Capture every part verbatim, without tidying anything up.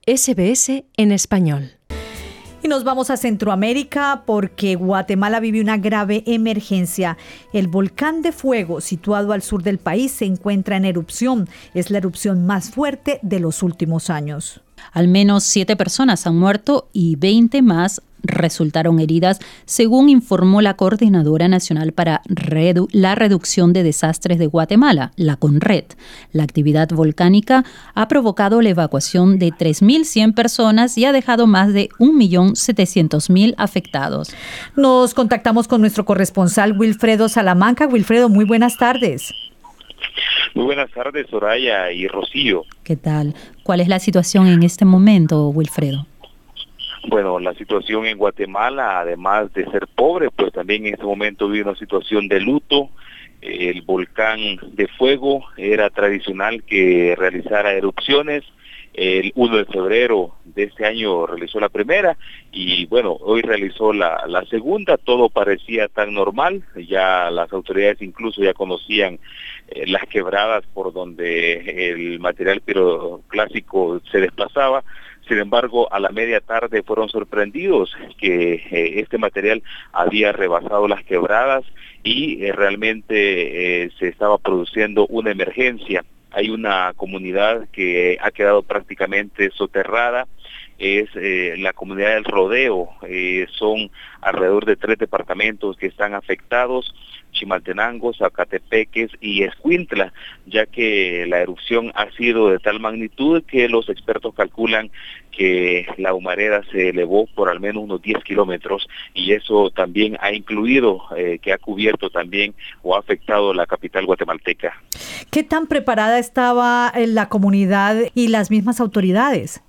S B S en español. Y nos vamos a Centroamérica porque Guatemala vive una grave emergencia. El volcán de fuego situado al sur del país se encuentra en erupción. Es la erupción más fuerte de los últimos años. Al menos siete personas han muerto y veinte más resultaron heridas, según informó la Coordinadora Nacional para Redu- la Reducción de Desastres de Guatemala, la CONRED. La actividad volcánica ha provocado la evacuación de tres mil cien personas y ha dejado más de un millón setecientos mil afectados. Nos contactamos con nuestro corresponsal Wilfredo Salamanca. Wilfredo, muy buenas tardes. Muy buenas tardes, Soraya y Rocío. ¿Qué tal? ¿Cuál es la situación en este momento, Wilfredo? Bueno, la situación en Guatemala, además de ser pobre, pues también en este momento vive una situación de luto. El volcán de fuego era tradicional que realizara erupciones. El primero de febrero de este año realizó la primera y bueno, hoy realizó la, la segunda. Todo parecía tan normal, ya las autoridades incluso ya conocían eh, las quebradas por donde el material piroclásico se desplazaba. Sin embargo, a la media tarde fueron sorprendidos que eh, este material había rebasado las quebradas y eh, realmente eh, se estaba produciendo una emergencia. Hay una comunidad que ha quedado prácticamente soterrada, es eh, la comunidad del Rodeo, eh, son alrededor de tres departamentos que están afectados, Chimaltenango, Zacatepeques y Escuintla, ya que la erupción ha sido de tal magnitud que los expertos calculan que la humareda se elevó por al menos unos diez kilómetros y eso también ha incluido, eh, que ha cubierto también o ha afectado la capital guatemalteca. ¿Qué tan preparada estaba la comunidad y las mismas autoridades?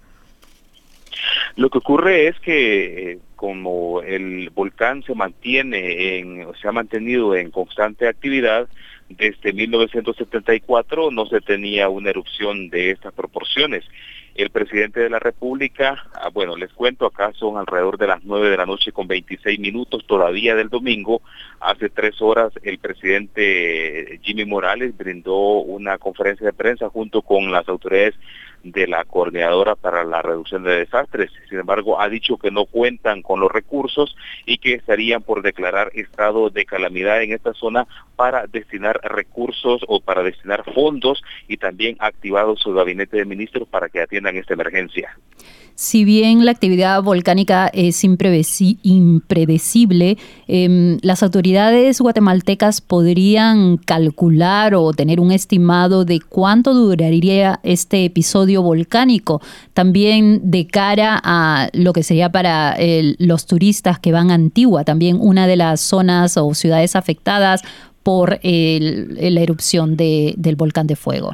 Lo que ocurre es que eh, como el volcán se mantiene, en, se ha mantenido en constante actividad, desde mil novecientos setenta y cuatro no se tenía una erupción de estas proporciones. El presidente de la República, ah, bueno, les cuento, acá son alrededor de las nueve de la noche con veintiséis minutos todavía del domingo. Hace tres horas el presidente Jimmy Morales brindó una conferencia de prensa junto con las autoridades de la Coordinadora para la Reducción de Desastres. Sin embargo, ha dicho que no cuentan con los recursos y que estarían por declarar estado de calamidad en esta zona para destinar recursos o para destinar fondos, y también ha activado su gabinete de ministros para que atiendan esta emergencia. Si bien la actividad volcánica es imprevisi- impredecible, eh, las autoridades guatemaltecas podrían calcular o tener un estimado de cuánto duraría este episodio volcánico, también de cara a lo que sería para el, los turistas que van a Antigua, también una de las zonas o ciudades afectadas por el, la erupción de, del volcán de fuego.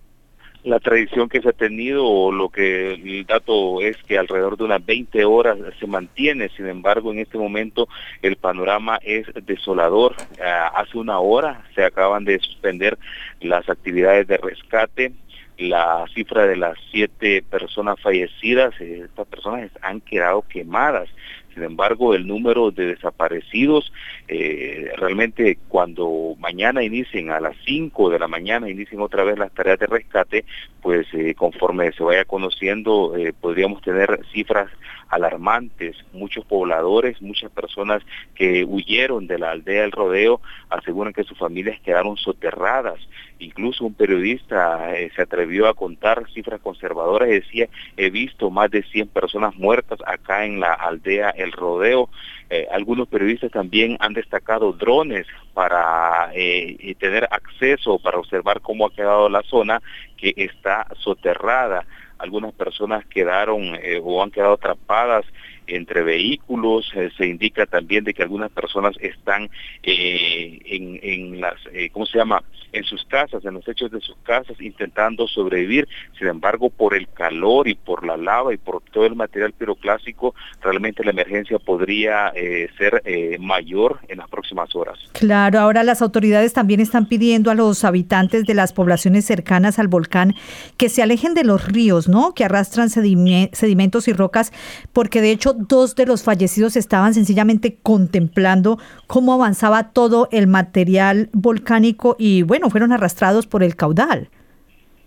La tradición que se ha tenido, o lo que el dato es que alrededor de unas veinte horas se mantiene. Sin embargo, en este momento el panorama es desolador. Uh, hace una hora se acaban de suspender las actividades de rescate. La cifra de las siete personas fallecidas, eh, estas personas han quedado quemadas. Sin embargo, el número de desaparecidos, eh, realmente cuando mañana inicien a las cinco de la mañana, inicien otra vez las tareas de rescate, pues eh, conforme se vaya conociendo, eh, podríamos tener cifras alarmantes. Muchos pobladores, muchas personas que huyeron de la aldea del Rodeo aseguran que sus familias quedaron soterradas. Incluso un periodista eh, se atrevió a contar cifras conservadoras y decía: he visto más de cien personas muertas acá en la aldea El Rodeo. Eh, algunos periodistas también han destacado drones para eh, tener acceso, para observar cómo ha quedado la zona que está soterrada. Algunas personas quedaron eh, o han quedado atrapadas entre vehículos. Eh, se indica también de que algunas personas están eh, en, en las, eh, ¿cómo se llama?, en sus casas, en los techos de sus casas, intentando sobrevivir. Sin embargo, por el calor y por la lava y por todo el material piroclásico, realmente la emergencia podría eh, ser eh, mayor en las próximas horas. Claro, ahora las autoridades también están pidiendo a los habitantes de las poblaciones cercanas al volcán que se alejen de los ríos, ¿no?, que arrastran sedimentos y rocas, porque de hecho dos de los fallecidos estaban sencillamente contemplando cómo avanzaba todo el material volcánico y bueno, fueron arrastrados por el caudal.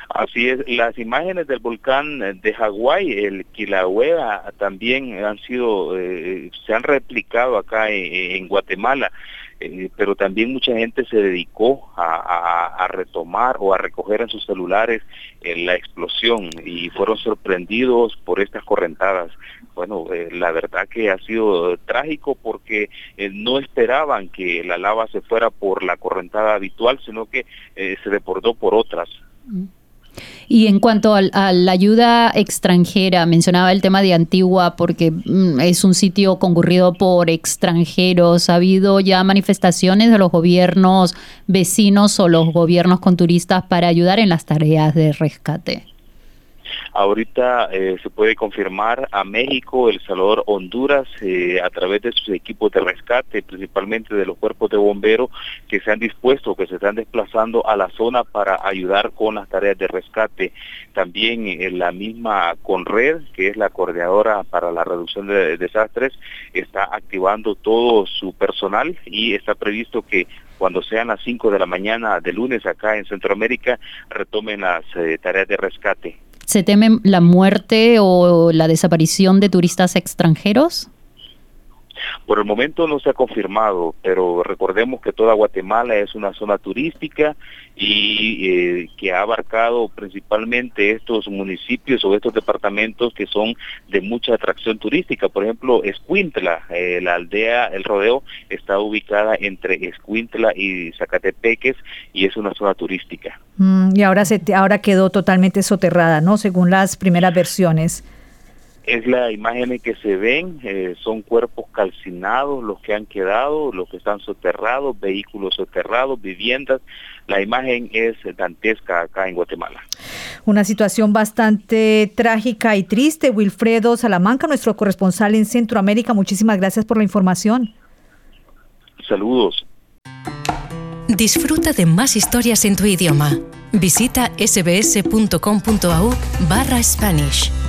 Así es, las imágenes del volcán de Hawái, el Kilauea, también han sido, eh, se han replicado acá en, en Guatemala, eh, pero también mucha gente se dedicó a, a, a retomar o a recoger en sus celulares eh, la explosión y fueron sorprendidos por estas correntadas. Bueno, eh, la verdad que ha sido trágico porque eh, no esperaban que la lava se fuera por la correntada habitual, sino que eh, se desbordó por otras. Y en cuanto a, a la ayuda extranjera, mencionaba el tema de Antigua porque mm, es un sitio concurrido por extranjeros. ¿Ha habido ya manifestaciones de los gobiernos vecinos o los gobiernos con turistas para ayudar en las tareas de rescate? Ahorita eh, se puede confirmar a México, El Salvador, Honduras, eh, a través de sus equipos de rescate, principalmente de los cuerpos de bomberos, que se han dispuesto, que se están desplazando a la zona para ayudar con las tareas de rescate. También eh, la misma Conred, que es la coordinadora para la reducción de desastres, está activando todo su personal y está previsto que cuando sean las cinco de la mañana de lunes acá en Centroamérica, retomen las eh, tareas de rescate. ¿Se teme la muerte o la desaparición de turistas extranjeros? Por el momento no se ha confirmado, pero recordemos que toda Guatemala es una zona turística y eh, que ha abarcado principalmente estos municipios o estos departamentos que son de mucha atracción turística. Por ejemplo, Escuintla, eh, la aldea El Rodeo, está ubicada entre Escuintla y Zacatepeques y es una zona turística. Mm, y ahora, se, ahora quedó totalmente soterrada, ¿no? Según las primeras versiones. Es la imagen que se ven, eh, son cuerpos calcinados los que han quedado, los que están soterrados, vehículos soterrados, viviendas. La imagen es dantesca acá en Guatemala. Una situación bastante trágica y triste. Wilfredo Salamanca, nuestro corresponsal en Centroamérica, muchísimas gracias por la información. Saludos. Disfruta de más historias en tu idioma. Visita sbs punto com punto a u barra Spanish.